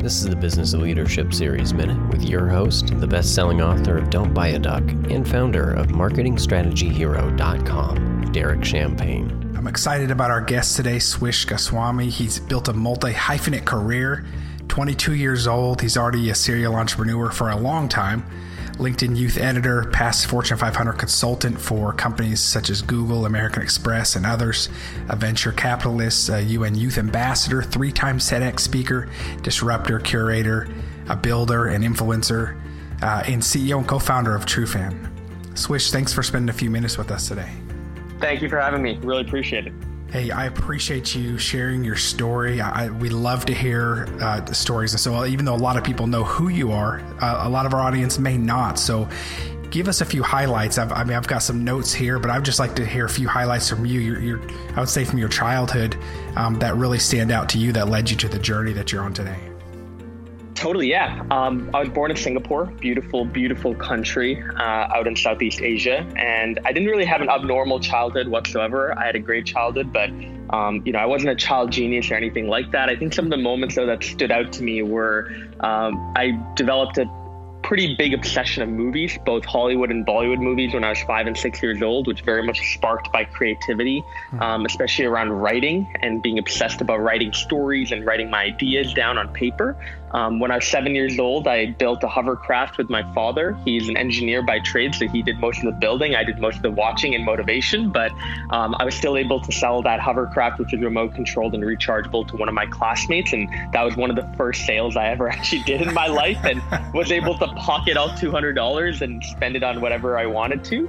This is the Business of Leadership Series Minute with your host, the best-selling author of Don't Buy a Duck and founder of MarketingStrategyHero.com, Derek Champagne. I'm excited about our guest today, Swish Goswami. He's built a multi-hyphenate career, 22 years old. He's already a serial entrepreneur for a long time. LinkedIn youth editor, past Fortune 500 consultant for companies such as Google, American Express, and others, a venture capitalist, a UN youth ambassador, 3-time TEDx speaker, disruptor, curator, a builder, and influencer, and CEO and co-founder of TrueFan. Swish, thanks for spending a few minutes with us today. Thank you for having me. Really appreciate it. Hey, I appreciate you sharing your story. We love to hear the stories. And so even though a lot of people know who you are, a lot of our audience may not. So give us a few highlights. I've got some notes here, but I'd just like to hear a few highlights from you. I would say from your childhood that really stand out to you that led you to the journey that you're on today. Totally, yeah. I was born in Singapore, beautiful, beautiful country out in Southeast Asia. And I didn't really have an abnormal childhood whatsoever. I had a great childhood, but I wasn't a child genius or anything like that. I think some of the moments, though, that stood out to me were I developed a pretty big obsession of movies, both Hollywood and Bollywood movies when I was 5 and 6 years old, which very much sparked by creativity, especially around writing and being obsessed about writing stories and writing my ideas down on paper. When I was 7 years old, I built a hovercraft with my father. He's an engineer by trade, so he did most of the building. I did most of the watching and motivation, but I was still able to sell that hovercraft, which was remote controlled and rechargeable, to one of my classmates. And that was one of the first sales I ever actually did in my life, and was able to pocket out $200 and spend it on whatever I wanted to.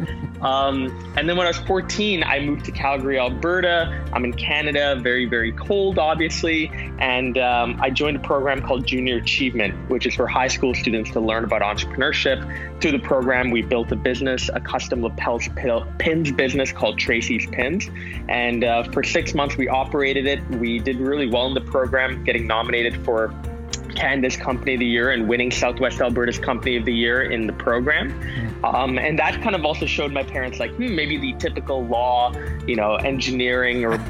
And then when I was 14, I moved to Calgary, Alberta. I'm in Canada, very, very cold, obviously. And I joined a program called Junior Achievement, which is for high school students to learn about entrepreneurship. Through the program, we built a business, a custom lapels pins business called Tracy's Pins. And for 6 months, we operated it. We did really well in the program, getting nominated for Canada's Company of the Year and winning Southwest Alberta's Company of the Year in the program. And that kind of also showed my parents maybe the typical law, engineering or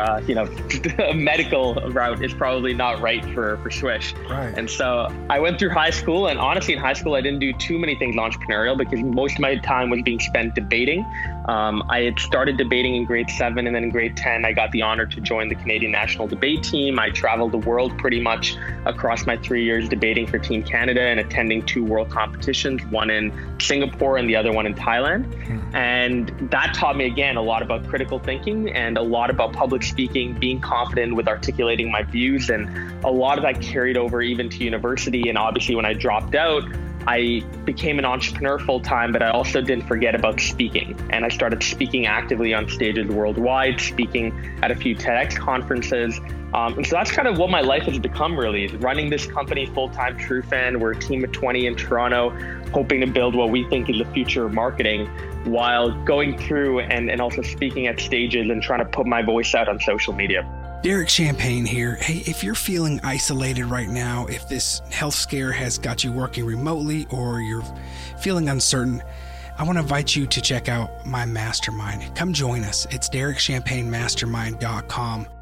medical route is probably not right for Swish. Right. And so I went through high school, and honestly in high school, I didn't do too many things entrepreneurial because most of my time was being spent debating. I had started debating in grade 7, and then in grade 10, I got the honor to join the Canadian National Debate Team. I traveled the world pretty much across my 3 years debating for Team Canada and attending 2 world competitions, one in Singapore and the other one in Thailand. And that taught me, again, a lot about critical thinking and a lot about public speaking, being confident with articulating my views. And a lot of that carried over even to university. And obviously when I dropped out, I became an entrepreneur full time, but I also didn't forget about speaking. And I started speaking actively on stages worldwide, speaking at a few TEDx conferences. And so that's kind of what my life has become, really, is running this company full-time, TrueFan. We're a team of 20 in Toronto, hoping to build what we think is the future of marketing while going through and also speaking at stages and trying to put my voice out on social media. Derek Champagne here. Hey, if you're feeling isolated right now, if this health scare has got you working remotely or you're feeling uncertain, I want to invite you to check out my mastermind. Come join us. It's DerekChampagneMastermind.com.